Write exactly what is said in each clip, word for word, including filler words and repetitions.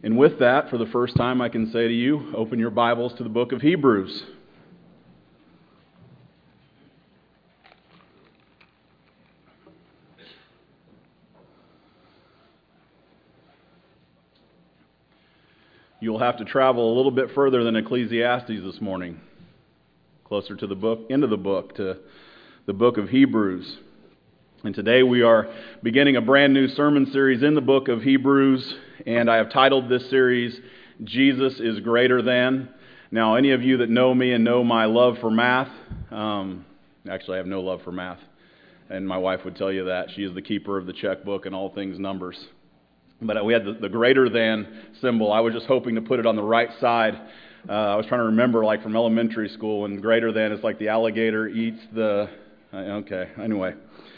And with that, for the first time, I can say to you, open your Bibles to the book of Hebrews. You'll have to travel a little bit further than Ecclesiastes this morning, closer to the book, into the book, to the book of Hebrews. And today we are beginning a brand new sermon series in the book of Hebrews, and I have titled this series, Jesus is Greater Than. Now, any of you that know me and know my love for math, um, actually I have no love for math, and my wife would tell you that. She is the keeper of the checkbook and all things numbers. But we had the, the greater than symbol. I was just hoping to put it on the right side. Uh, I was trying to remember, like from elementary school, when greater than is like the alligator eats the... Okay, anyway.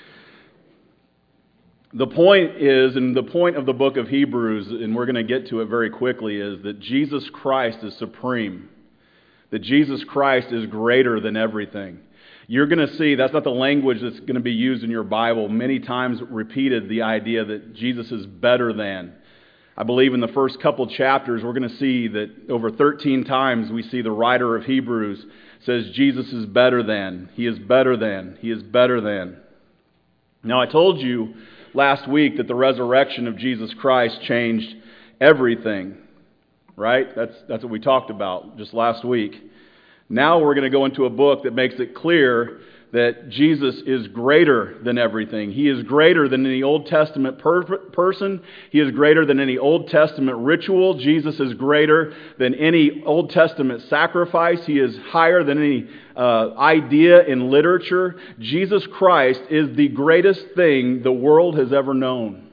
The point is, and the point of the book of Hebrews, and we're going to get to it very quickly, is that Jesus Christ is supreme. That Jesus Christ is greater than everything. You're going to see, that's not the language that's going to be used in your Bible. Many times repeated the idea that Jesus is better than. I believe in the first couple chapters, we're going to see that over thirteen times we see the writer of Hebrews says Jesus is better than. He is better than. He is better than. Now, I told you last week that the resurrection of Jesus Christ changed everything, right? That's that's what we talked about just last week. Now we're going to go into a book that makes it clear that Jesus is greater than everything. He is greater than any Old Testament per- person. He is greater than any Old Testament ritual. Jesus is greater than any Old Testament sacrifice. He is higher than any uh, idea in literature. Jesus Christ is the greatest thing the world has ever known.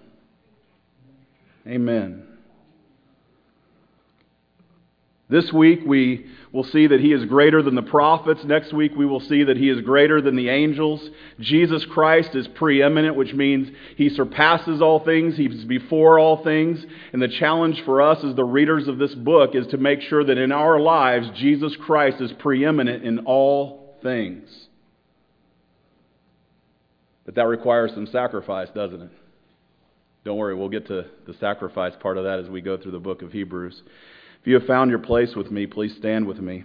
Amen. This week we will see that He is greater than the prophets. Next week we will see that He is greater than the angels. Jesus Christ is preeminent, which means He surpasses all things. He's before all things. And the challenge for us as the readers of this book is to make sure that in our lives Jesus Christ is preeminent in all things. But that requires some sacrifice, doesn't it? Don't worry, we'll get to the sacrifice part of that as we go through the book of Hebrews. If you have found your place with me, please stand with me.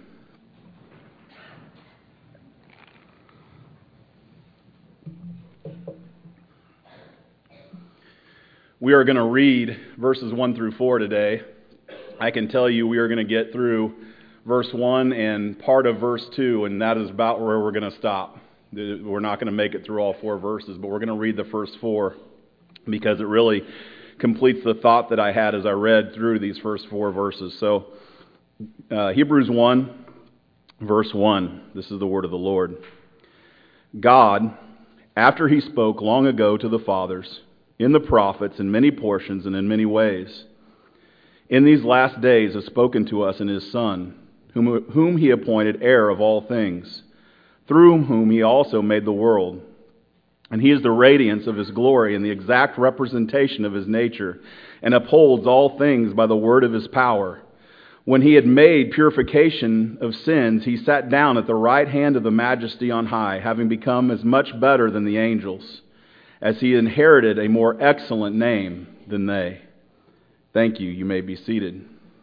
We are going to read verses one through four today. I can tell you we are going to get through verse one and part of verse two, and that is about where we're going to stop. We're not going to make it through all four verses, but we're going to read the first four because it really completes the thought that I had as I read through these first four verses. So, uh, Hebrews one, verse one. This is the word of the Lord. God, after He spoke long ago to the fathers, in the prophets, in many portions and in many ways, in these last days has spoken to us in His Son, whom, whom He appointed heir of all things, through whom He also made the world. And He is the radiance of His glory and the exact representation of His nature, and upholds all things by the word of His power. When He had made purification of sins, He sat down at the right hand of the Majesty on high, having become as much better than the angels, as He inherited a more excellent name than they. Thank you. You may be seated.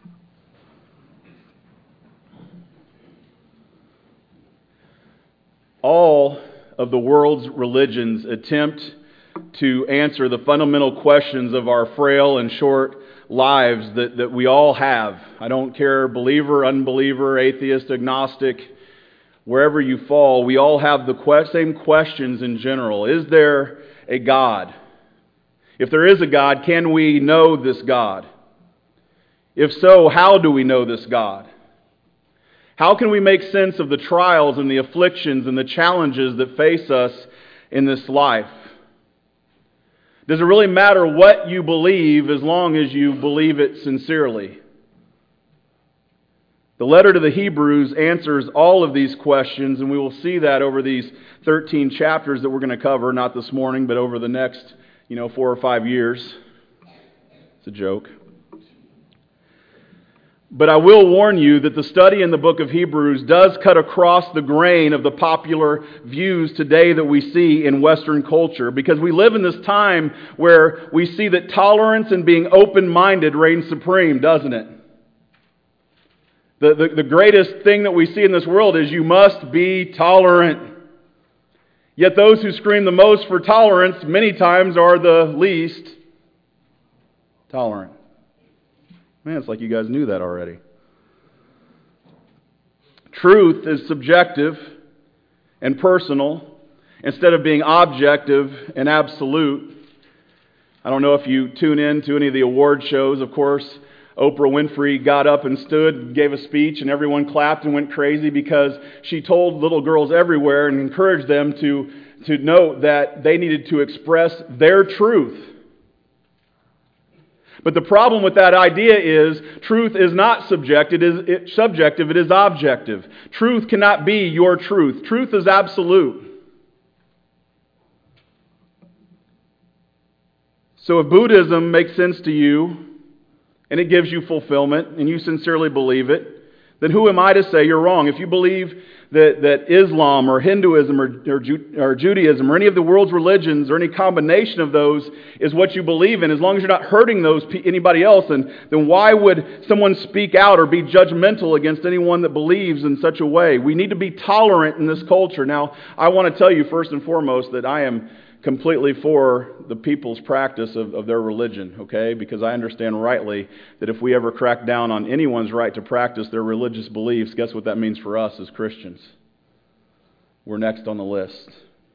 All of the world's religions attempt to answer the fundamental questions of our frail and short lives that, that we all have. I don't care, believer, unbeliever, atheist, agnostic, wherever you fall, we all have the que- same questions in general. Is there a God? If there is a God, can we know this God? If so, how do we know this God? How can we make sense of the trials and the afflictions and the challenges that face us in this life? Does it really matter what you believe as long as you believe it sincerely? The letter to the Hebrews answers all of these questions, and we will see that over these thirteen chapters that we're going to cover, not this morning, but over the next, you know, four or five years. It's a joke. But I will warn you that the study in the book of Hebrews does cut across the grain of the popular views today that we see in Western culture, because we live in this time where we see that tolerance and being open-minded reigns supreme, doesn't it? The, the, the greatest thing that we see in this world is you must be tolerant. Yet those who scream the most for tolerance many times are the least tolerant. Man, it's like you guys knew that already. Truth is subjective and personal instead of being objective and absolute. I don't know if you tune in to any of the award shows. Of course, Oprah Winfrey got up and stood, gave a speech, and everyone clapped and went crazy because she told little girls everywhere and encouraged them to, to note that they needed to express their truth. But the problem with that idea is truth is not subjective, it is it, subjective, it is objective. Truth cannot be your truth. Truth is absolute. So if Buddhism makes sense to you, and it gives you fulfillment, and you sincerely believe it, then who am I to say you're wrong? If you believe that, that Islam or Hinduism or, or, Ju- or Judaism or any of the world's religions or any combination of those is what you believe in, as long as you're not hurting those anybody else, then, then why would someone speak out or be judgmental against anyone that believes in such a way? We need to be tolerant in this culture. Now, I want to tell you first and foremost that I am completely for the people's practice of, of their religion, okay? Because I understand rightly that if we ever crack down on anyone's right to practice their religious beliefs, guess what that means for us as Christians? We're next on the list.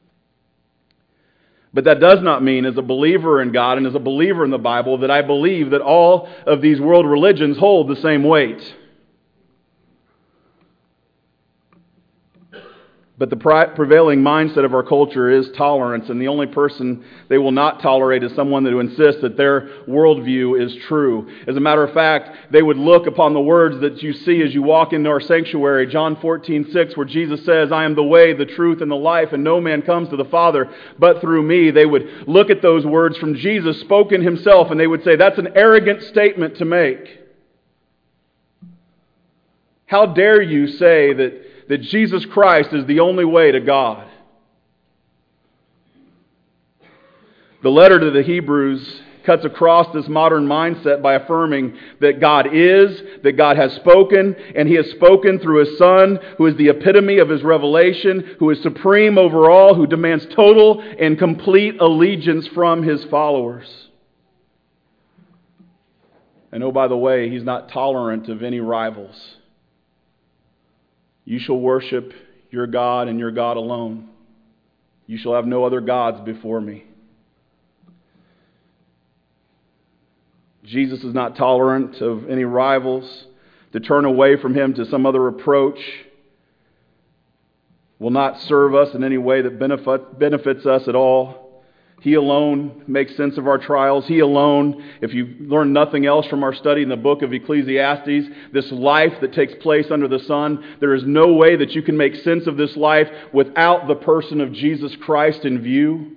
But that does not mean, as a believer in God and as a believer in the Bible, that I believe that all of these world religions hold the same weight. But the prevailing mindset of our culture is tolerance, and the only person they will not tolerate is someone that insists that their worldview is true. As a matter of fact, they would look upon the words that you see as you walk into our sanctuary, John fourteen six, where Jesus says, I am the way, the truth, and the life, and no man comes to the Father but through me. They would look at those words from Jesus spoken himself, and they would say, that's an arrogant statement to make. How dare you say that that Jesus Christ is the only way to God? The letter to the Hebrews cuts across this modern mindset by affirming that God is, that God has spoken, and He has spoken through His Son, who is the epitome of His revelation, who is supreme over all, who demands total and complete allegiance from His followers. And oh, by the way, He's not tolerant of any rivals. You shall worship your God and your God alone. You shall have no other gods before me. Jesus is not tolerant of any rivals. To turn away from Him to some other approach will not serve us in any way that benefit, benefits us at all. He alone makes sense of our trials. He alone, if you learn nothing else from our study in the book of Ecclesiastes, this life that takes place under the sun, there is no way that you can make sense of this life without the person of Jesus Christ in view.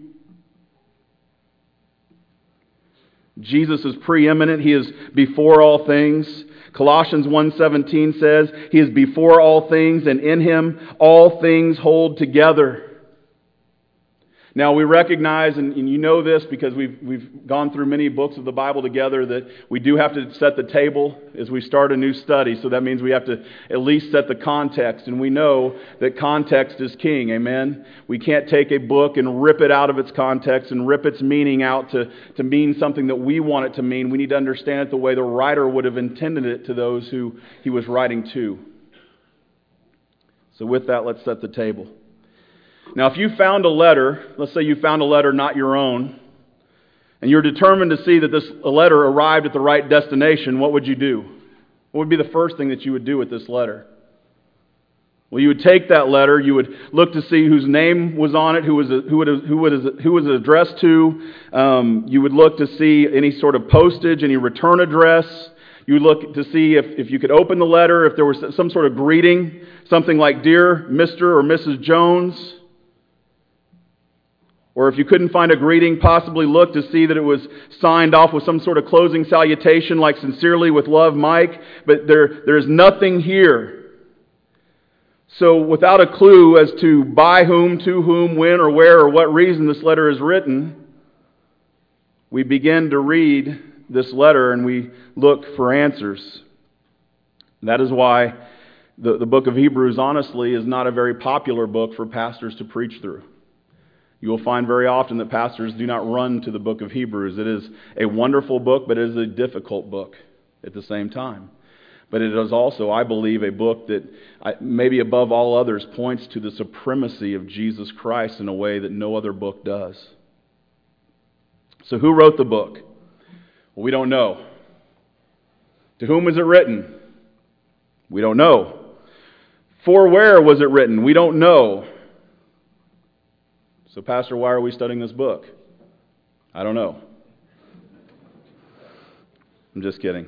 Jesus is preeminent. He is before all things. Colossians one seventeen says, He is before all things, and in Him all things hold together. Now we recognize, and, and you know this because we've we've gone through many books of the Bible together, that we do have to set the table as we start a new study. So that means we have to at least set the context. And we know that context is king, amen? We can't take a book and rip it out of its context and rip its meaning out to, to mean something that we want it to mean. We need to understand it the way the writer would have intended it to those who he was writing to. So with that, let's set the table. Now, if you found a letter, let's say you found a letter not your own, and you're determined to see that this letter arrived at the right destination, what would you do? What would be the first thing that you would do with this letter? Well, you would take that letter, you would look to see whose name was on it, who was who would who would who was it addressed to. Um, you would look to see any sort of postage, any return address. You would look to see if, if you could open the letter, if there was some sort of greeting, something like, Dear Mister or Missus Jones. Or if you couldn't find a greeting, possibly look to see that it was signed off with some sort of closing salutation like "Sincerely with love, Mike." But there, there is nothing here. So without a clue as to by whom, to whom, when, or where, or what reason this letter is written, we begin to read this letter and we look for answers. That is why the, the book of Hebrews, honestly, is not a very popular book for pastors to preach through. You will find very often that pastors do not run to the book of Hebrews. It is a wonderful book, but it is a difficult book at the same time. But it is also, I believe, a book that maybe above all others points to the supremacy of Jesus Christ in a way that no other book does. So who wrote the book? Well, we don't know. To whom was it written? We don't know. For where was it written? We don't know. So, Pastor, why are we studying this book? I don't know. I'm just kidding.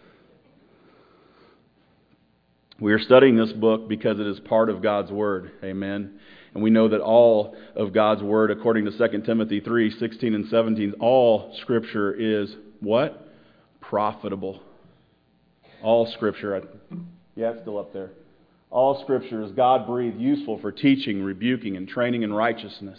We are studying this book because it is part of God's Word. Amen. And we know that all of God's Word, according to Second Timothy three, sixteen and seventeen, all Scripture is what? Profitable. All Scripture. Yeah, it's still up there. All Scripture is God-breathed, useful for teaching, rebuking, and training in righteousness.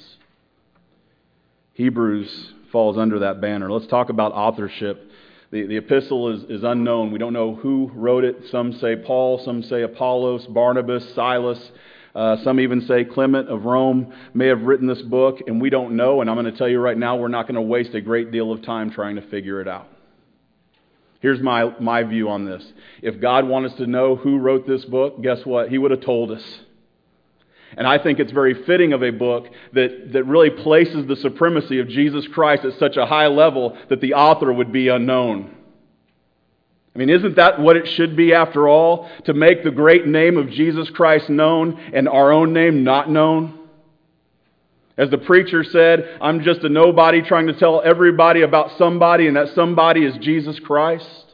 Hebrews falls under that banner. Let's talk about authorship. The, the epistle is, is unknown. We don't know who wrote it. Some say Paul, some say Apollos, Barnabas, Silas. Uh, some even say Clement of Rome may have written this book, and we don't know. And I'm going to tell you right now, we're not going to waste a great deal of time trying to figure it out. Here's my, my view on this. If God wanted us to know who wrote this book, guess what? He would have told us. And I think it's very fitting of a book that, that really places the supremacy of Jesus Christ at such a high level that the author would be unknown. I mean, isn't that what it should be after all? To make the great name of Jesus Christ known and our own name not known? As the preacher said, I'm just a nobody trying to tell everybody about somebody, and that somebody is Jesus Christ.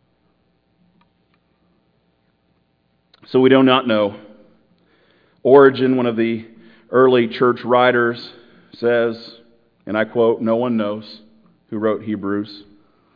So we do not know. Origen, one of the early church writers, says, and I quote, "No one knows who wrote Hebrews."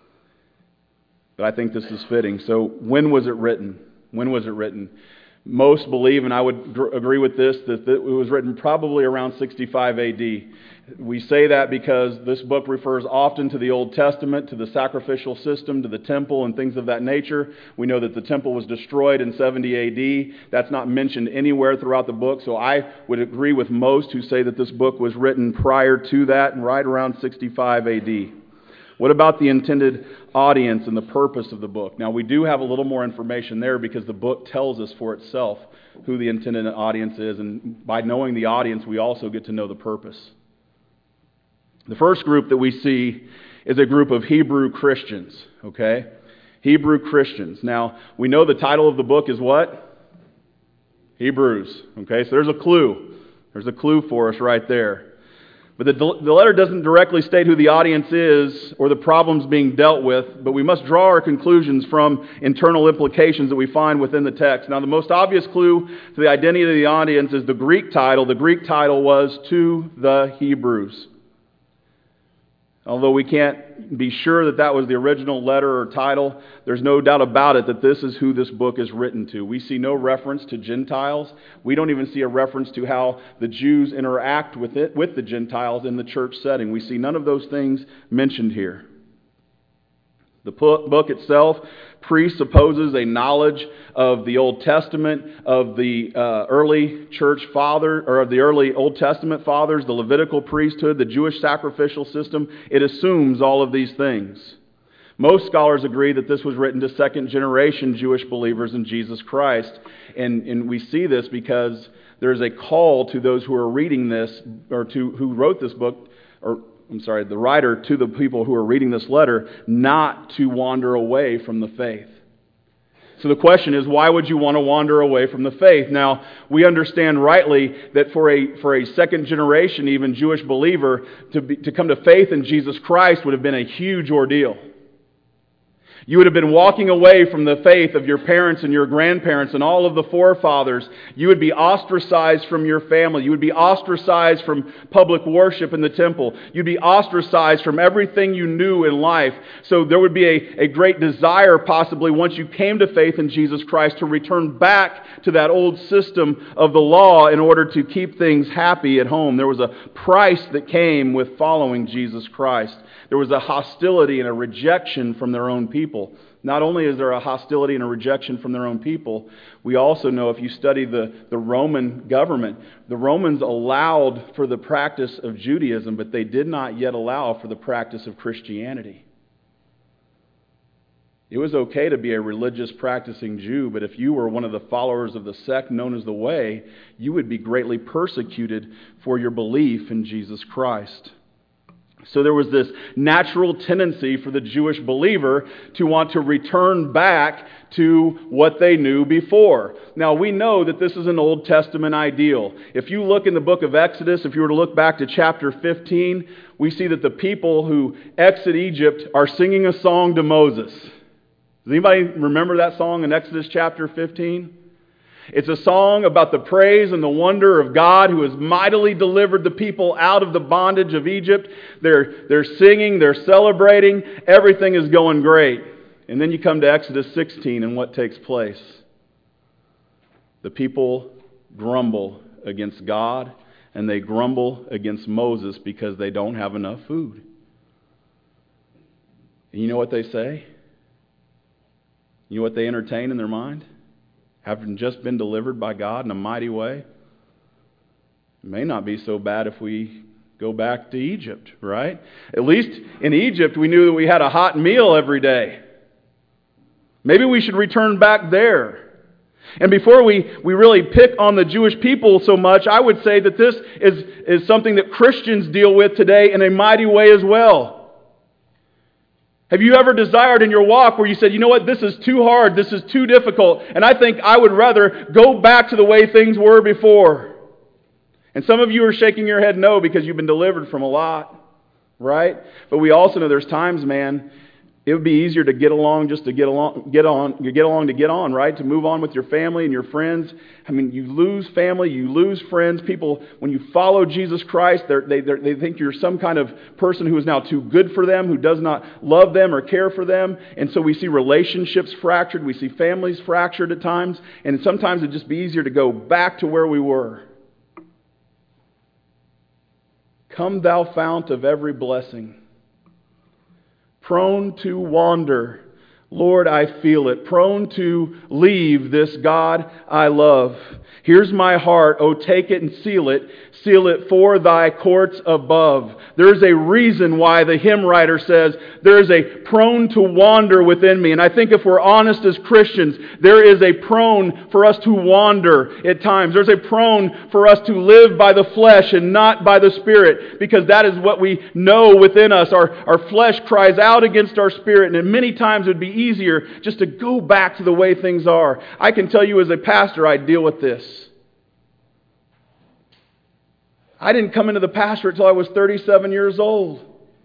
But I think this is fitting. So when was it written? When was it written? Most believe, and I would gr- agree with this, that it was written probably around sixty-five A D. We say that because this book refers often to the Old Testament, to the sacrificial system, to the temple, and things of that nature. We know that the temple was destroyed in seventy A D. That's not mentioned anywhere throughout the book, so I would agree with most who say that this book was written prior to that, and right around sixty-five A D. What about the intended audience and the purpose of the book? Now, we do have a little more information there because the book tells us for itself who the intended audience is, and by knowing the audience, we also get to know the purpose. The first group that we see is a group of Hebrew Christians, okay? Hebrew Christians. Now, we know the title of the book is what? Hebrews, okay? So there's a clue. There's a clue for us right there. But the, the letter doesn't directly state who the audience is or the problems being dealt with, but we must draw our conclusions from internal implications that we find within the text. Now, the most obvious clue to the identity of the audience is the Greek title. The Greek title was "To the Hebrews." Although we can't be sure that that was the original letter or title, there's no doubt about it that this is who this book is written to. We see no reference to Gentiles. We don't even see a reference to how the Jews interact with it, with the Gentiles in the church setting. We see none of those things mentioned here. The book itself presupposes a knowledge of the Old Testament, of the uh, early church father, or of the early Old Testament fathers, the Levitical priesthood, the Jewish sacrificial system. It assumes all of these things. Most scholars agree that this was written to second generation Jewish believers in Jesus Christ. And, and we see this because there's a call to those who are reading this, or to who wrote this book, or I'm sorry, the writer to the people who are reading this letter, not to wander away from the faith. So the question is, why would you want to wander away from the faith? Now, we understand rightly that for a for a second generation, even Jewish believer, to be, to come to faith in Jesus Christ would have been a huge ordeal. You would have been walking away from the faith of your parents and your grandparents and all of the forefathers. You would be ostracized from your family. You would be ostracized from public worship in the temple. You'd be ostracized from everything you knew in life. So there would be a, a great desire, possibly, once you came to faith in Jesus Christ, to return back to that old system of the law in order to keep things happy at home. There was a price that came with following Jesus Christ. There was a hostility and a rejection from their own people. Not only is there a hostility and a rejection from their own people, we also know, if you study the, the Roman government, the Romans allowed for the practice of Judaism, but they did not yet allow for the practice of Christianity. It was okay to be a religious practicing Jew, but if you were one of the followers of the sect known as the Way, you would be greatly persecuted for your belief in Jesus Christ. So there was this natural tendency for the Jewish believer to want to return back to what they knew before. Now, we know that this is an Old Testament ideal. If you look in the book of Exodus, if you were to look back to chapter fifteen, we see that the people who exit Egypt are singing a song to Moses. Does anybody remember that song in Exodus chapter fifteen? It's a song about the praise and the wonder of God who has mightily delivered the people out of the bondage of Egypt. They're, they're singing, they're celebrating, everything is going great. And then you come to Exodus sixteen, and what takes place? The people grumble against God, and they grumble against Moses because they don't have enough food. And you know what they say? You know what they entertain in their mind? Having just been delivered by God in a mighty way, it may not be so bad if we go back to Egypt, right? At least in Egypt, we knew that we had a hot meal every day. Maybe we should return back there. And before we, we really pick on the Jewish people so much, I would say that this is, is something that Christians deal with today in a mighty way as well. Have you ever desired in your walk where you said, you know what, this is too hard, this is too difficult, and I think I would rather go back to the way things were before? And some of you are shaking your head no because you've been delivered from a lot, right? But we also know there's times, man, it would be easier to get along just to get along, get on, you get along to get on, right? To move on with your family and your friends. I mean, you lose family, you lose friends. People, when you follow Jesus Christ, they're, they they're, they think you're some kind of person who is now too good for them, who does not love them or care for them. And so we see relationships fractured, we see families fractured at times, and sometimes it'd just be easier to go back to where we were. Come, thou fount of every blessing, prone to wander, Lord, I feel it, prone to leave this God I love. Here's my heart, oh take it and seal it, seal it for thy courts above. There's a reason why the hymn writer says, there is a prone to wander within me. And I think if we're honest as Christians, there is a prone for us to wander at times. There's a prone for us to live by the flesh and not by the Spirit, because that is what we know within us. Our, our flesh cries out against our spirit, and many times it would be easier just to go back to the way things are. I can tell you as a pastor, I deal with this. I didn't come into the pastorate until I was thirty-seven years old.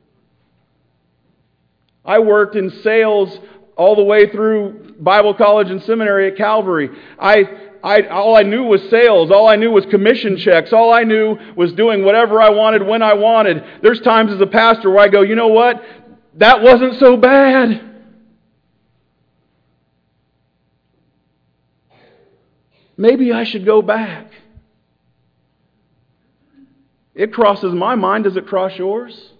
I worked in sales all the way through Bible college and seminary at Calvary. I, I, all I knew was sales. All I knew was commission checks. All I knew was doing whatever I wanted when I wanted. There's times as a pastor where I go, you know what? That wasn't so bad. Maybe I should go back. It crosses my mind. Does it cross yours?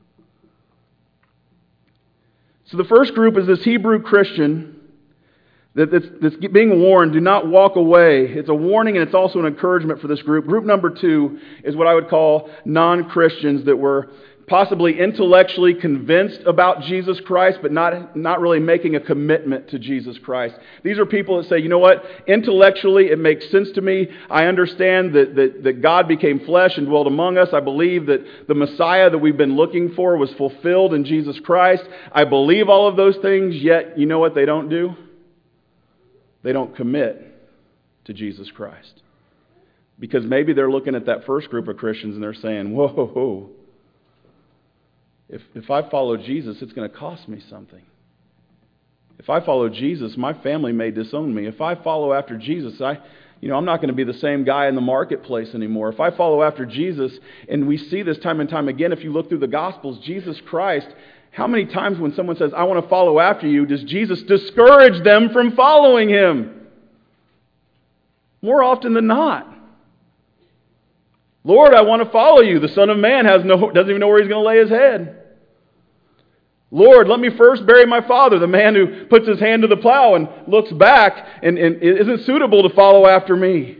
So the first group is this Hebrew Christian that, that's, that's being warned, do not walk away. It's a warning, and it's also an encouragement for this group. Group number two is what I would call non-Christians that were possibly intellectually convinced about Jesus Christ, but not, not really making a commitment to Jesus Christ. These are people that say, you know what, intellectually it makes sense to me. I understand that, that, that God became flesh and dwelt among us. I believe that the Messiah that we've been looking for was fulfilled in Jesus Christ. I believe all of those things, yet you know what they don't do? They don't commit to Jesus Christ. Because maybe they're looking at that first group of Christians and they're saying, whoa, whoa, whoa. If, if I follow Jesus, it's going to cost me something. If I follow Jesus, my family may disown me. If I follow after Jesus, I, you know, I'm not going to be the same guy in the marketplace anymore. If I follow after Jesus, and we see this time and time again, if you look through the Gospels, Jesus Christ, how many times when someone says, I want to follow after you, does Jesus discourage them from following Him? More often than not. Lord, I want to follow you. The Son of Man has no, doesn't even know where He's going to lay His head. Lord, let me first bury my father, the man who puts his hand to the plow and looks back and, and isn't suitable to follow after me.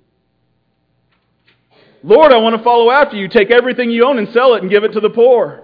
Lord, I want to follow after you. Take everything you own and sell it and give it to the poor.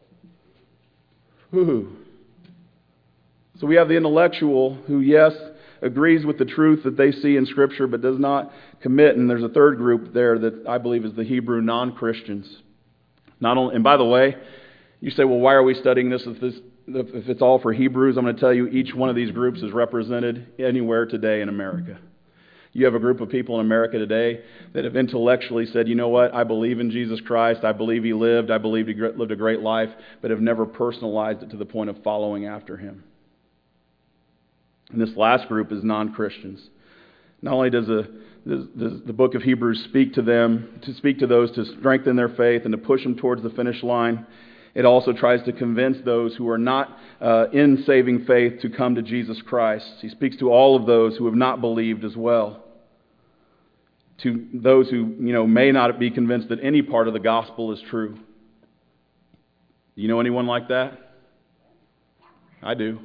Ooh. So we have the intellectual who, yes, agrees with the truth that they see in Scripture but does not commit. And there's a third group there that I believe is the Hebrew non-Christians. Not only, and by the way, you say, well, why are we studying this if, this if it's all for Hebrews? I'm going to tell you each one of these groups is represented anywhere today in America. You have a group of people in America today that have intellectually said, you know what, I believe in Jesus Christ, I believe He lived, I believe He lived a great life, but have never personalized it to the point of following after Him. And this last group is non-Christians. Not only does the, does, does the book of Hebrews speak to them, to speak to those to strengthen their faith and to push them towards the finish line, it also tries to convince those who are not uh, in saving faith to come to Jesus Christ. He speaks to all of those who have not believed as well. To those who, you know, may not be convinced that any part of the gospel is true. Do you know anyone like that? I do.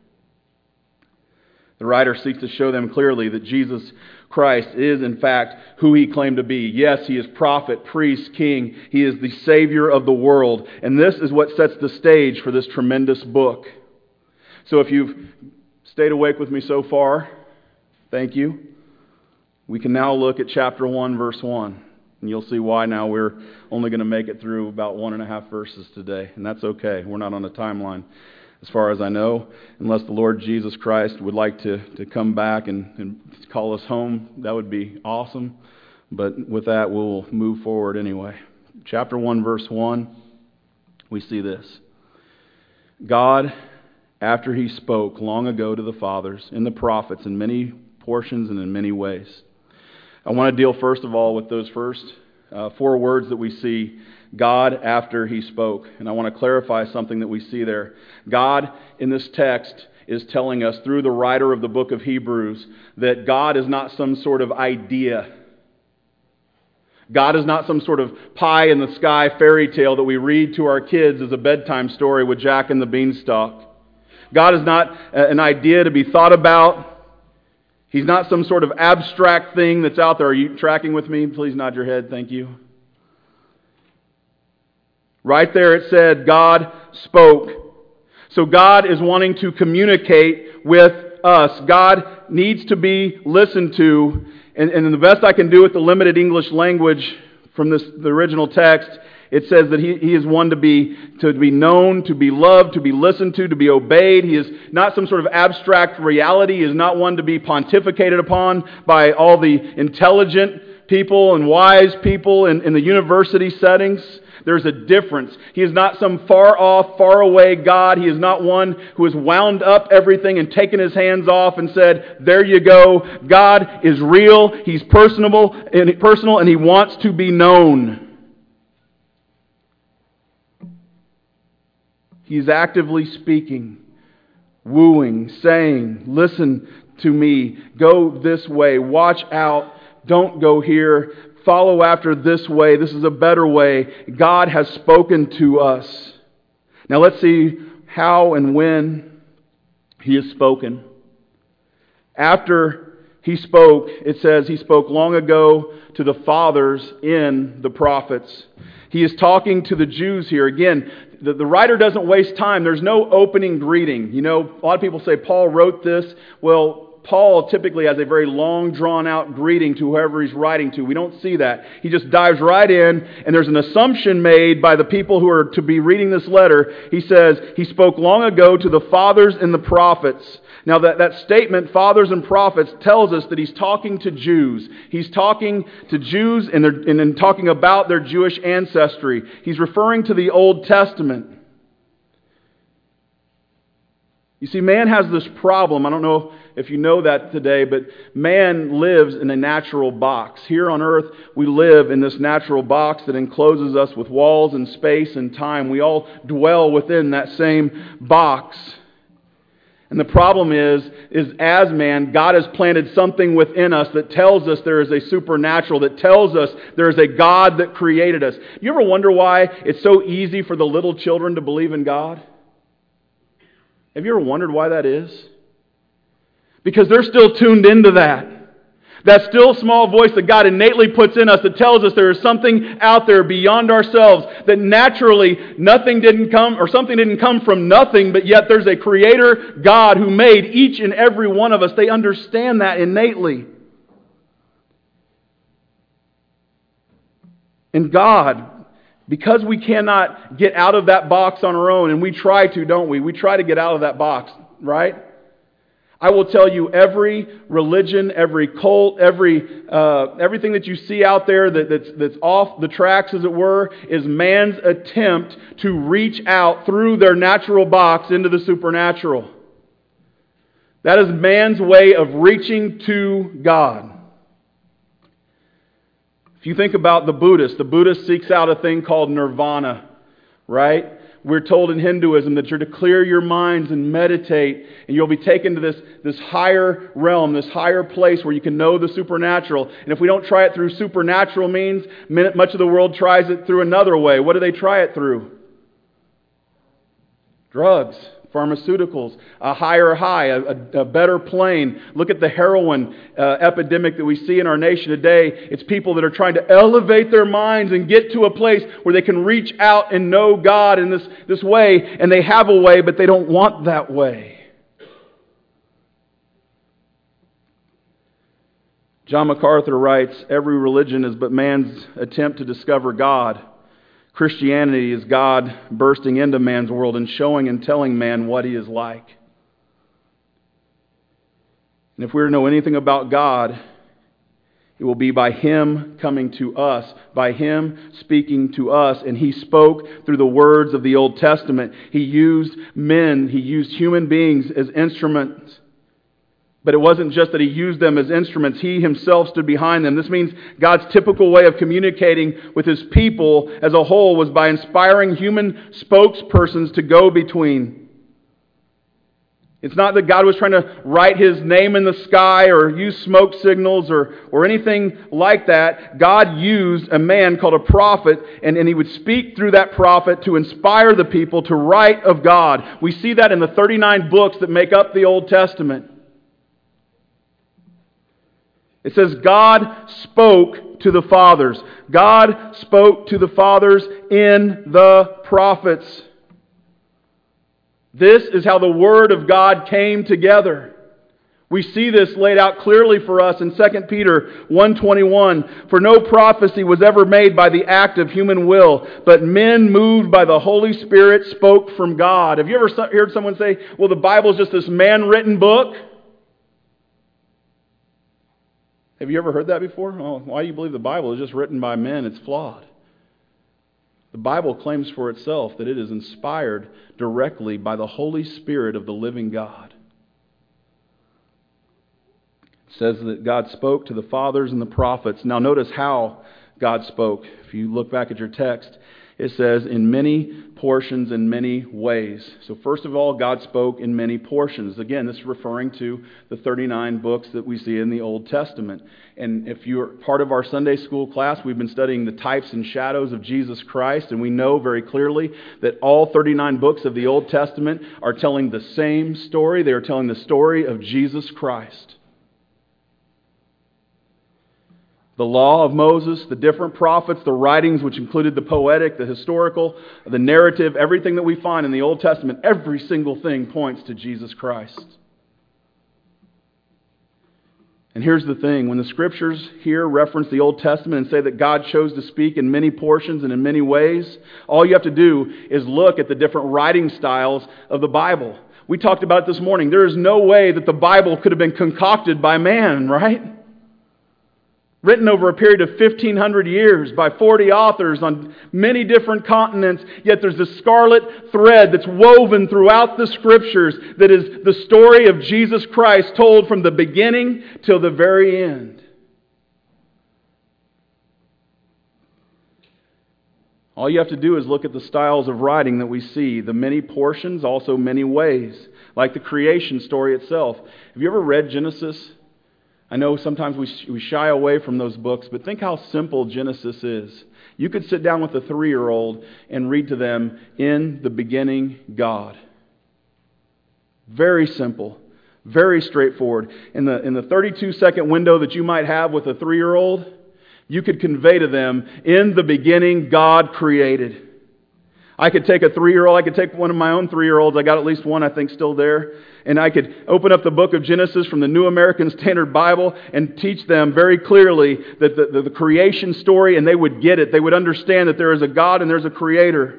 The writer seeks to show them clearly that Jesus Christ is, in fact, who He claimed to be. Yes, He is prophet, priest, king. He is the Savior of the world. And this is what sets the stage for this tremendous book. So if you've stayed awake with me so far, thank you. We can now look at chapter one, verse one. And you'll see why now we're only going to make it through about one and a half verses today. And that's okay. We're not on a timeline, as far as I know, unless the Lord Jesus Christ would like to, to come back and, and call us home. That would be awesome. But with that, we'll move forward anyway. Chapter one, verse one, we see this. God, after He spoke long ago to the fathers and the prophets in many portions and in many ways. I want to deal first of all with those first uh, four words that we see. God after He spoke. And I want to clarify something that we see there. God in this text is telling us through the writer of the book of Hebrews that God is not some sort of idea. God is not some sort of pie in the sky fairy tale that we read to our kids as a bedtime story with Jack and the Beanstalk. God is not an idea to be thought about. He's not some sort of abstract thing that's out there. Are you tracking with me? Please nod your head. Thank you. Right there it said, God spoke. So God is wanting to communicate with us. God needs to be listened to. And, and the best I can do with the limited English language from this, the original text, it says that he, he is one to be, to be known, to be loved, to be listened to, to be obeyed. He is not some sort of abstract reality. He is not one to be pontificated upon by all the intelligent people and wise people in, in the university settings. There's a difference. He is not some far off, far away God. He is not one who has wound up everything and taken His hands off and said, there you go. God is real. He's personable and personal, and He wants to be known. He's actively speaking, wooing, saying, listen to me. Go this way. Watch out. Don't go here. Follow after this way. This is a better way. God has spoken to us. Now let's see how and when He has spoken. After He spoke, it says He spoke long ago to the fathers in the prophets. He is talking to the Jews here. Again, the, the writer doesn't waste time. There's no opening greeting. You know, a lot of people say Paul wrote this. Well, Paul typically has a very long, drawn-out greeting to whoever he's writing to. We don't see that. He just dives right in, and there's an assumption made by the people who are to be reading this letter. He says, He spoke long ago to the fathers and the prophets. Now, that, that statement, fathers and prophets, tells us that He's talking to Jews. He's talking to Jews and, they're, and, and talking about their Jewish ancestry. He's referring to the Old Testament. You see, man has this problem. I don't know if you know that today, but man lives in a natural box. Here on earth, we live in this natural box that encloses us with walls and space and time. We all dwell within that same box. And the problem is, is as man, God has planted something within us that tells us there is a supernatural, that tells us there is a God that created us. You ever wonder why it's so easy for the little children to believe in God? Have you ever wondered why that is? Because they're still tuned into that. That still small voice that God innately puts in us that tells us there is something out there beyond ourselves, that naturally nothing didn't come, or something didn't come from nothing, but yet there's a creator God who made each and every one of us. They understand that innately. And God, because we cannot get out of that box on our own, and we try to, don't we? We try to get out of that box, right? I will tell you, every religion, every cult, every uh, everything that you see out there that, that's, that's off the tracks, as it were, is man's attempt to reach out through their natural box into the supernatural. That is man's way of reaching to God. If you think about the Buddhist, the Buddhist seeks out a thing called nirvana, right? We're told in Hinduism that you're to clear your minds and meditate, and you'll be taken to this, this higher realm, this higher place where you can know the supernatural. And if we don't try it through supernatural means, much of the world tries it through another way. What do they try it through? Drugs. Pharmaceuticals, a higher high, a, a better plane. Look at the heroin uh, epidemic that we see in our nation today. It's people that are trying to elevate their minds and get to a place where they can reach out and know God in this, this way. And they have a way, but they don't want that way. John MacArthur writes, every religion is but man's attempt to discover God. Christianity is God bursting into man's world and showing and telling man what He is like. And if we're to know anything about God, it will be by Him coming to us, by Him speaking to us. And He spoke through the words of the Old Testament. He used men, He used human beings as instruments. But it wasn't just that He used them as instruments. He Himself stood behind them. This means God's typical way of communicating with His people as a whole was by inspiring human spokespersons to go between. It's not that God was trying to write His name in the sky or use smoke signals or, or anything like that. God used a man called a prophet, and, and He would speak through that prophet to inspire the people to write of God. We see that in the thirty-nine books that make up the Old Testament. It says God spoke to the fathers. God spoke to the fathers in the prophets. This is how the Word of God came together. We see this laid out clearly for us in Second Peter one twenty-one. For no prophecy was ever made by the act of human will, but men moved by the Holy Spirit spoke from God. Have you ever heard someone say, well, the Bible is just this man-written book? Have you ever heard that before? Oh, why do you believe the Bible is just written by men? It's flawed. The Bible claims for itself that it is inspired directly by the Holy Spirit of the living God. It says that God spoke to the fathers and the prophets. Now notice how God spoke. If you look back at your text, it says in many portions, in many ways. So first of all, God spoke in many portions. Again, this is referring to the thirty-nine books that we see in the Old Testament. And if you're part of our Sunday school class, we've been studying the types and shadows of Jesus Christ, and we know very clearly that all thirty-nine books of the Old Testament are telling the same story. They are telling the story of Jesus Christ. The law of Moses, the different prophets, the writings which included the poetic, the historical, the narrative, everything that we find in the Old Testament, every single thing points to Jesus Christ. And here's the thing, when the Scriptures here reference the Old Testament and say that God chose to speak in many portions and in many ways, all you have to do is look at the different writing styles of the Bible. We talked about it this morning. There is no way that the Bible could have been concocted by man, right? written over a period of fifteen hundred years by forty authors on many different continents, yet there's a scarlet thread that's woven throughout the Scriptures that is the story of Jesus Christ told from the beginning till the very end. All you have to do is look at the styles of writing that we see, the many portions, also many ways, like the creation story itself. Have you ever read Genesis? I know sometimes we we shy away from those books, but think how simple Genesis is. You could sit down with a three-year-old and read to them, "In the beginning, God." Very simple, very straightforward. In the in the thirty-two second window that you might have with a three-year-old, you could convey to them, "In the beginning, God created." I could take a three-year-old, I could take one of my own three-year-olds, I got at least one I think still there, and I could open up the book of Genesis from the New American Standard Bible and teach them very clearly that the, the, the creation story, and they would get it. They would understand that there is a God and there's a Creator.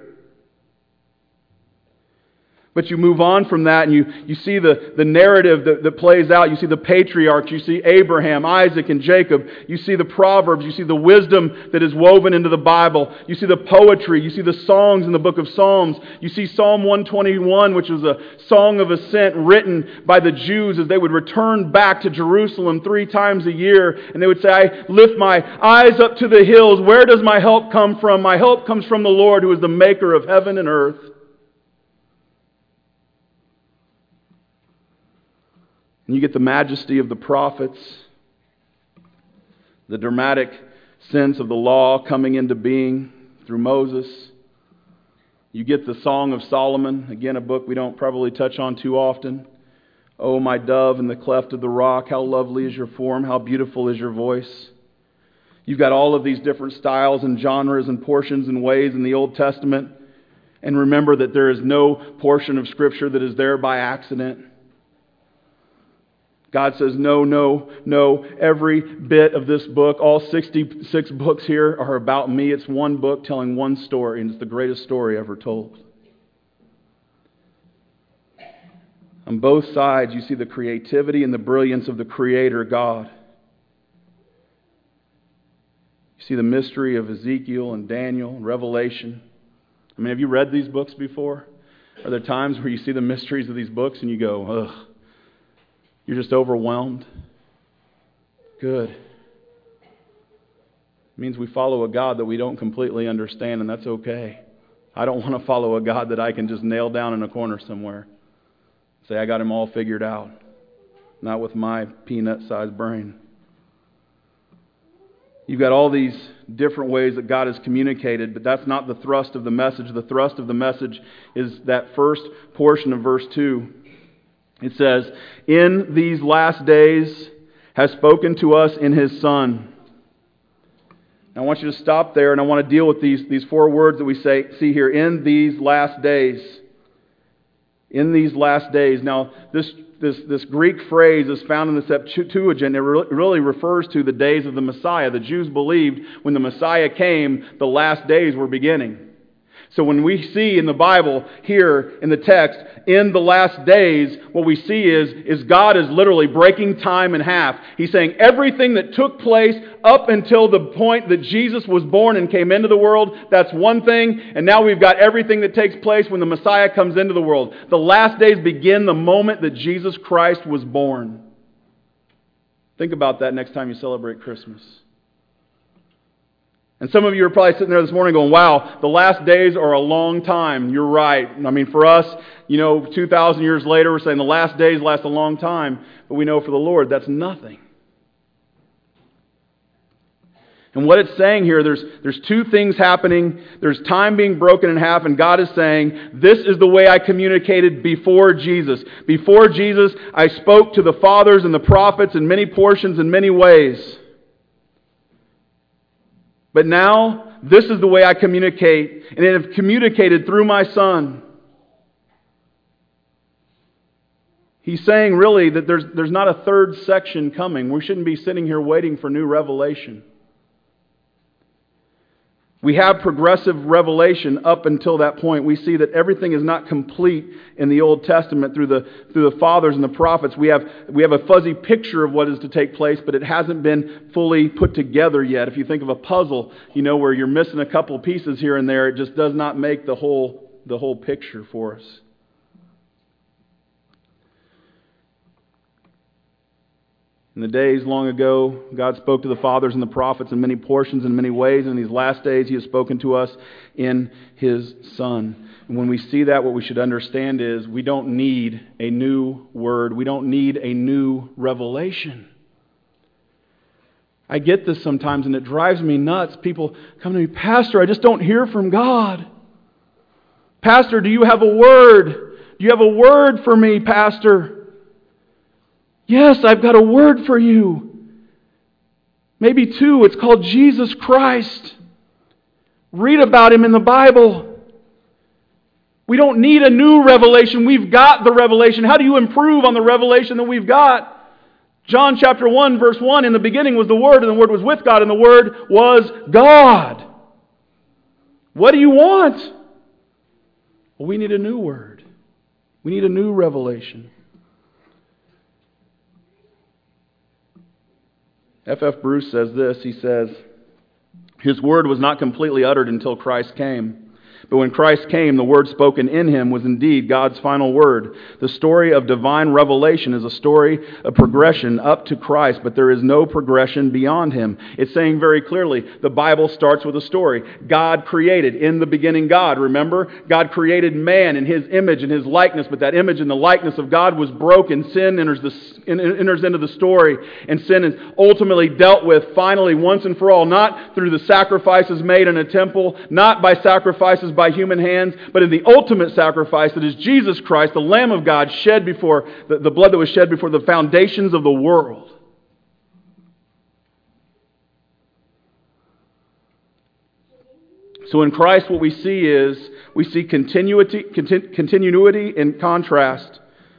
But you move on from that and you, you see the, the narrative that, that plays out. You see the patriarchs. You see Abraham, Isaac, and Jacob. You see the Proverbs. You see the wisdom that is woven into the Bible. You see the poetry. You see the songs in the book of Psalms. You see Psalm one twenty-one, which was a song of ascent written by the Jews as they would return back to Jerusalem three times a year. And they would say, "I lift my eyes up to the hills. Where does my help come from? My help comes from the Lord, who is the maker of heaven and earth." And you get the majesty of the prophets, the dramatic sense of the law coming into being through Moses. You get the Song of Solomon, again a book we don't probably touch on too often. "O my dove in the cleft of the rock, how lovely is your form, how beautiful is your voice." You've got all of these different styles and genres and portions and ways in the Old Testament. And remember that there is no portion of Scripture that is there by accident. God says, no, no, no. Every bit of this book, all sixty-six books here are about me. It's one book telling one story, and it's the greatest story ever told. On both sides, you see the creativity and the brilliance of the Creator God. You see the mystery of Ezekiel and Daniel and Revelation. I mean, have you read these books before? Are there times where you see the mysteries of these books and you go, ugh, you're just overwhelmed? Good. It means we follow a God that we don't completely understand, and that's okay. I don't want to follow a God that I can just nail down in a corner somewhere. Say, I got him all figured out. Not with my peanut-sized brain. You've got all these different ways that God has communicated, but that's not the thrust of the message. The thrust of the message is that first portion of verse two. It says, "In these last days has spoken to us in His Son." Now, I want you to stop there, and I want to deal with these, these four words that we say see here. In these last days. In these last days. Now, this this this Greek phrase is found in the Septuagint. It really refers to the days of the Messiah. The Jews believed when the Messiah came, the last days were beginning. So when we see in the Bible, here in the text, in the last days, what we see is, is God is literally breaking time in half. He's saying everything that took place up until the point that Jesus was born and came into the world, that's one thing. And now we've got everything that takes place when the Messiah comes into the world. The last days begin the moment that Jesus Christ was born. Think about that next time you celebrate Christmas. And some of you are probably sitting there this morning going, wow, the last days are a long time. You're right. I mean, for us, you know, two thousand years later, we're saying the last days last a long time. But we know for the Lord, that's nothing. And what it's saying here, there's, there's two things happening. There's time being broken in half, and God is saying, this is the way I communicated before Jesus. Before Jesus, I spoke to the fathers and the prophets in many portions in many ways. But now, this is the way I communicate, and I have communicated through my Son. He's saying really that there's, there's not a third section coming. We shouldn't be sitting here waiting for new revelation. We have progressive revelation up until that point. We see that everything is not complete in the Old Testament through the through the fathers and the prophets. We have we have a fuzzy picture of what is to take place, but it hasn't been fully put together yet. If you think of a puzzle, you know, where you're missing a couple pieces here and there, it just does not make the whole the whole picture for us. In the days long ago, God spoke to the fathers and the prophets in many portions, in many ways. In these last days, He has spoken to us in His Son. And when we see that, what we should understand is we don't need a new word. We don't need a new revelation. I get this sometimes, and it drives me nuts. People come to me, Pastor, I just don't hear from God. Pastor, do you have a word? Do you have a word for me, Pastor? Yes, I've got a word for you. Maybe two. It's called Jesus Christ. Read about Him in the Bible. We don't need a new revelation. We've got the revelation. How do you improve on the revelation that we've got? John chapter one, verse one, in the beginning was the Word, and the Word was with God, and the Word was God. What do you want? Well, we need a new word. We need a new revelation. F F Bruce says this, he says, His word was not completely uttered until Christ came. But when Christ came, the word spoken in Him was indeed God's final word. The story of divine revelation is a story of progression up to Christ, but there is no progression beyond Him. It's saying very clearly, the Bible starts with a story. God created, in the beginning God, remember? God created man in His image and His likeness, but that image and the likeness of God was broken. Sin enters, the, enters into the story, and sin is ultimately dealt with finally once and for all, not through the sacrifices made in a temple, not by sacrifices by human hands, but in the ultimate sacrifice that is Jesus Christ, the Lamb of God, shed before the, the blood that was shed before the foundations of the world. So in Christ, what we see is we see continuity, continu- continuity and contrast.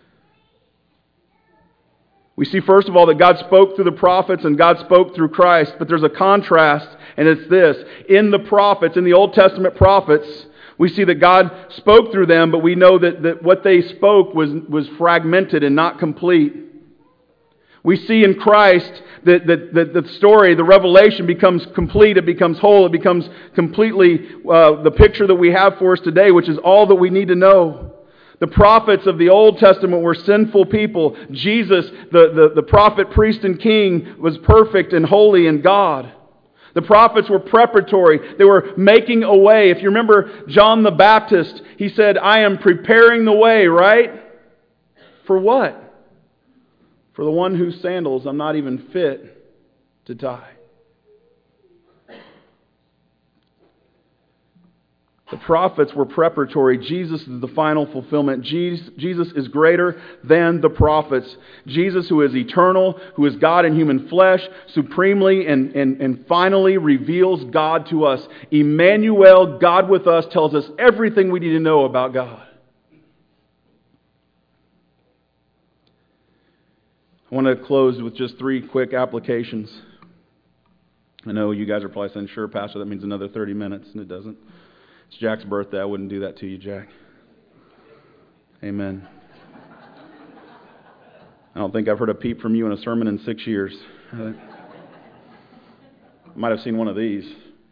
We see, first of all, that God spoke through the prophets and God spoke through Christ. But there's a contrast, and it's this. In the prophets, in the Old Testament prophets, we see that God spoke through them, but we know that, that what they spoke was, was fragmented and not complete. We see in Christ that, that, that the story, the revelation becomes complete, it becomes whole, it becomes completely uh, the picture that we have for us today, which is all that we need to know. The prophets of the Old Testament were sinful people. Jesus, the, the, the prophet, priest, and king, was perfect and holy in God. The prophets were preparatory. They were making a way. If you remember John the Baptist, he said, I am preparing the way, right? For what? For the one whose sandals I'm not even fit to tie. The prophets were preparatory. Jesus is the final fulfillment. Jesus is greater than the prophets. Jesus, who is eternal, who is God in human flesh, supremely and, and, and finally reveals God to us. Emmanuel, God with us, tells us everything we need to know about God. I want to close with just three quick applications. I know you guys are probably saying, sure, Pastor, that means another thirty minutes, and it doesn't. It's Jack's birthday. I wouldn't do that to you, Jack. Amen. I don't think I've heard a peep from you in a sermon in six years. I might have seen one of these.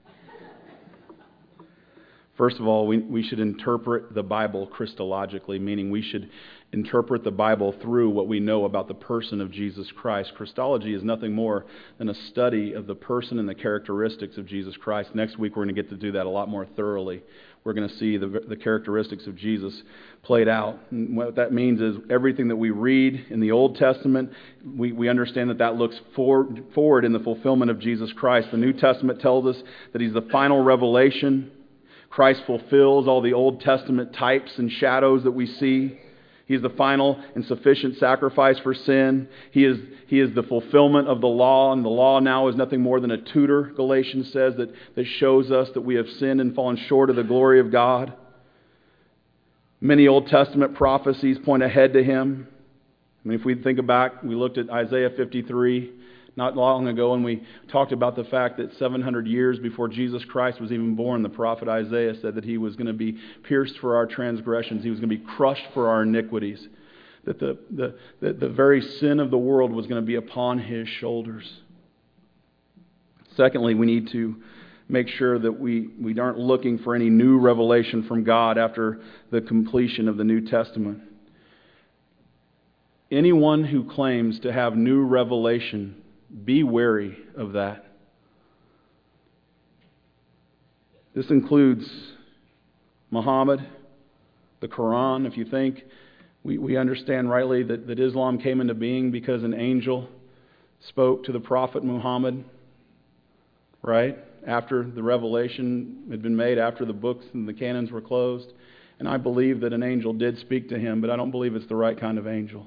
First of all, we, we should interpret the Bible Christologically, meaning we should interpret the Bible through what we know about the person of Jesus Christ. Christology is nothing more than a study of the person and the characteristics of Jesus Christ. Next week we're going to get to do that a lot more thoroughly. We're going to see the, the characteristics of Jesus played out. And what that means is everything that we read in the Old Testament, we, we understand that that looks forward, forward in the fulfillment of Jesus Christ. The New Testament tells us that He's the final revelation. Christ fulfills all the Old Testament types and shadows that we see. He is the final and sufficient sacrifice for sin. He is, he is the fulfillment of the law, and the law now is nothing more than a tutor, Galatians says, that, that shows us that we have sinned and fallen short of the glory of God. Many Old Testament prophecies point ahead to Him. I mean, if we think back, we looked at Isaiah fifty-three. Not long ago when we talked about the fact that seven hundred years before Jesus Christ was even born, the prophet Isaiah said that he was going to be pierced for our transgressions. He was going to be crushed for our iniquities. That the, the, the, the very sin of the world was going to be upon his shoulders. Secondly, we need to make sure that we, we aren't looking for any new revelation from God after the completion of the New Testament. Anyone who claims to have new revelation, be wary of that. This includes Muhammad, the Quran. If you think we, we understand rightly that, that Islam came into being because an angel spoke to the Prophet Muhammad, right? After the revelation had been made, after the books and the canons were closed. And I believe that an angel did speak to him, but I don't believe it's the right kind of angel.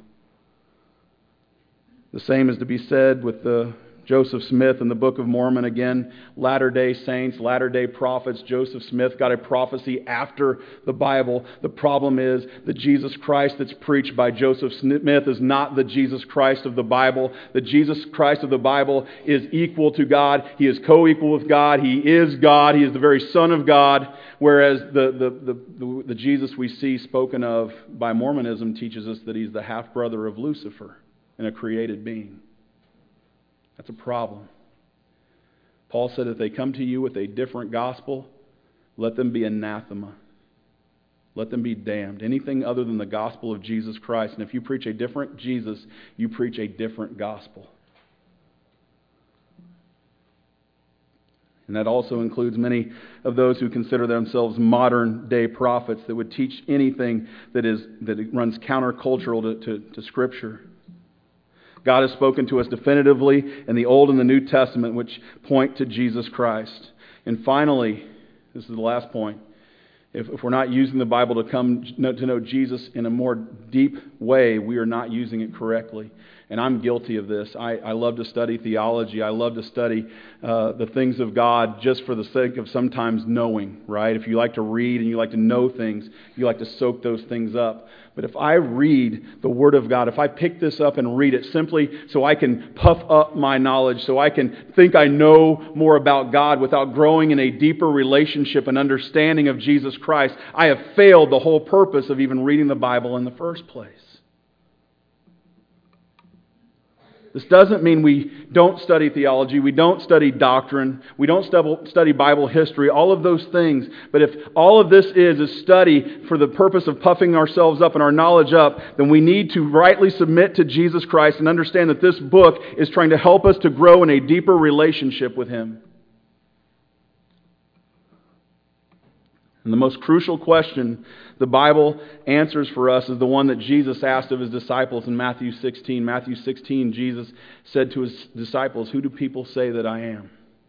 The same is to be said with the Joseph Smith in the Book of Mormon. Again, Latter-day Saints, Latter-day Prophets. Joseph Smith got a prophecy after the Bible. The problem is the Jesus Christ that's preached by Joseph Smith is not the Jesus Christ of the Bible. The Jesus Christ of the Bible is equal to God. He is co-equal with God. He is God. He is the very Son of God. Whereas the, the, the, the, the Jesus we see spoken of by Mormonism teaches us that he's the half-brother of Lucifer and a created being. That's a problem. Paul said, if they come to you with a different gospel, let them be anathema. Let them be damned. Anything other than the gospel of Jesus Christ. And if you preach a different Jesus, you preach a different gospel. And that also includes many of those who consider themselves modern day prophets that would teach anything that is that runs countercultural to, to, to Scripture. God has spoken to us definitively in the Old and the New Testament, which point to Jesus Christ. And finally, this is the last point. If, if we're not using the Bible to come to know Jesus in a more deep way, we are not using it correctly. And I'm guilty of this. I, I love to study theology. I love to study uh, the things of God just for the sake of sometimes knowing, right? If you like to read and you like to know things, you like to soak those things up. But if I read the Word of God, if I pick this up and read it simply so I can puff up my knowledge, so I can think I know more about God without growing in a deeper relationship and understanding of Jesus Christ, I have failed the whole purpose of even reading the Bible in the first place. This doesn't mean we don't study theology, we don't study doctrine, we don't study Bible history, all of those things. But if all of this is is study for the purpose of puffing ourselves up and our knowledge up, then we need to rightly submit to Jesus Christ and understand that this book is trying to help us to grow in a deeper relationship with Him. And the most crucial question the Bible answers for us is the one that Jesus asked of His disciples in Matthew sixteen. Matthew sixteen, Jesus said to His disciples, "Who do people say that I am?"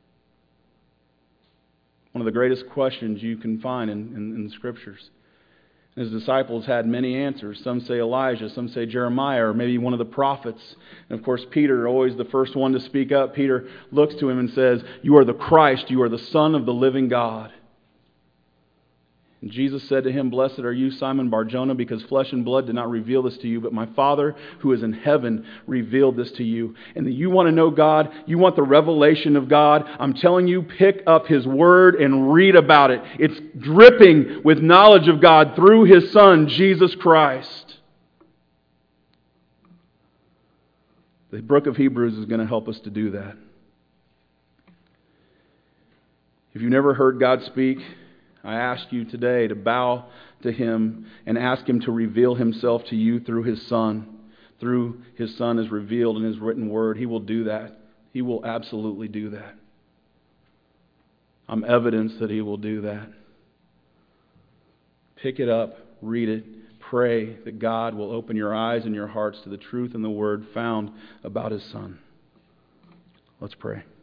One of the greatest questions you can find in, in, in the Scriptures. His disciples had many answers. Some say Elijah, some say Jeremiah, or maybe one of the prophets. And of course, Peter, always the first one to speak up, Peter looks to him and says, "You are the Christ, you are the Son of the living God." And Jesus said to him, "Blessed are you, Simon Bar-Jonah, because flesh and blood did not reveal this to you, but my Father who is in heaven revealed this to you." And you want to know God, you want the revelation of God, I'm telling you, pick up His Word and read about it. It's dripping with knowledge of God through His Son, Jesus Christ. The book of Hebrews is going to help us to do that. If you've never heard God speak, I ask you today to bow to Him and ask Him to reveal Himself to you through His Son. Through His Son is revealed in His written Word. He will do that. He will absolutely do that. I'm evidence that He will do that. Pick it up, read it, pray that God will open your eyes and your hearts to the truth and the Word found about His Son. Let's pray.